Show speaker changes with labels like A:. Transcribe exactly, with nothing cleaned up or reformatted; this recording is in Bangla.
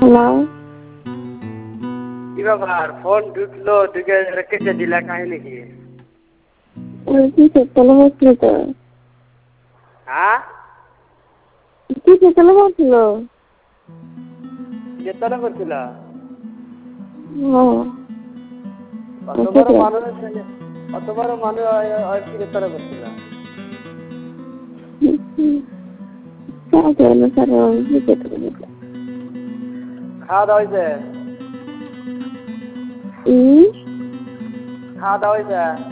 A: হ্যালো
B: কি ব্যাপার ফোন ঢুকলো ঢুকে কেটে দিলা কাহিনী কি?
A: কি চলে হচ্ছিল তো
B: হ্যাঁ
A: কি চলে হচ্ছিল
B: চেতনা করছিল
A: হ্যাঁ
B: কত বড় মানুষ কত বড় মানুষ কি চেতনা করছিল খাওয়া দাওয়া হয়েছে
A: হুম
B: খাওয়া দাওয়া হয়েছে